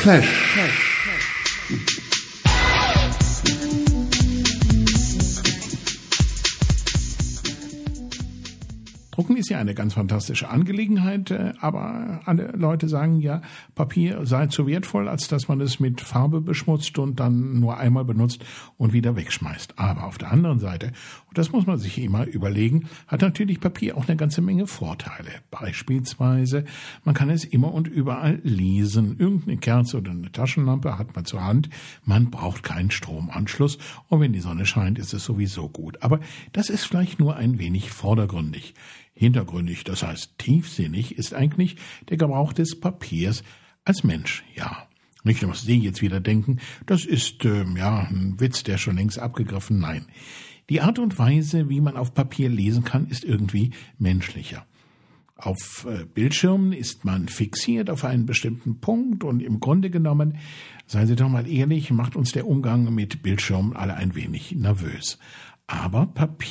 Flash. Drucken ist ja eine ganz fantastische Angelegenheit, aber alle Leute sagen ja, Papier sei zu wertvoll, als dass man es mit Farbe beschmutzt und dann nur einmal benutzt und wieder wegschmeißt. Aber auf der anderen Seite, und das muss man sich immer überlegen, hat natürlich Papier auch eine ganze Menge Vorteile. Beispielsweise, man kann es immer und überall lesen. Irgendeine Kerze oder eine Taschenlampe hat man zur Hand. Man braucht keinen Stromanschluss und wenn die Sonne scheint, ist es sowieso gut. Aber das ist vielleicht nur ein wenig vordergründig. Hintergründig, das heißt tiefsinnig, ist eigentlich der Gebrauch des Papiers als Mensch, ja. Nicht, was Sie jetzt wieder denken, das ist ein Witz, der schon längst abgegriffen, nein. Die Art und Weise, wie man auf Papier lesen kann, ist irgendwie menschlicher. Auf Bildschirmen ist man fixiert auf einen bestimmten Punkt und im Grunde genommen, seien Sie doch mal ehrlich, macht uns der Umgang mit Bildschirmen alle ein wenig nervös. Aber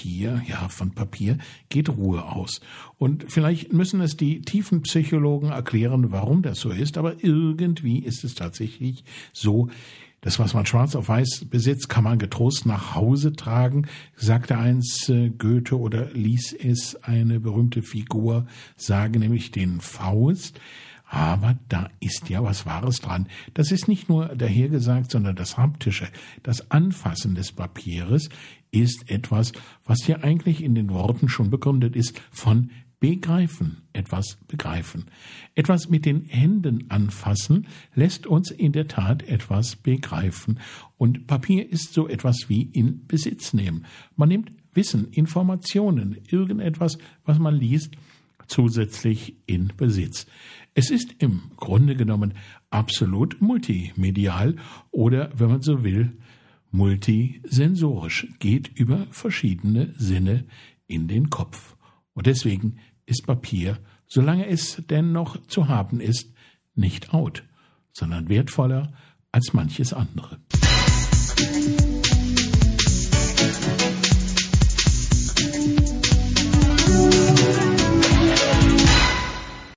von Papier geht Ruhe aus. Und vielleicht müssen es die tiefen Psychologen erklären, warum das so ist, aber irgendwie ist es tatsächlich so. Das, was man schwarz auf weiß besitzt, kann man getrost nach Hause tragen, sagte einst Goethe oder ließ es eine berühmte Figur sagen, nämlich den Faust. Aber da ist ja was Wahres dran. Das ist nicht nur dahergesagt, sondern das Haptische, das Anfassen des Papieres ist etwas, was hier eigentlich in den Worten schon begründet ist, von begreifen, etwas begreifen. Etwas mit den Händen anfassen lässt uns in der Tat etwas begreifen. Und Papier ist so etwas wie in Besitz nehmen. Man nimmt Wissen, Informationen, irgendetwas, was man liest, zusätzlich in Besitz. Es ist im Grunde genommen absolut multimedial oder, wenn man so will, multisensorisch, geht über verschiedene Sinne in den Kopf. Und deswegen ist Papier, solange es denn noch zu haben ist, nicht out, sondern wertvoller als manches andere.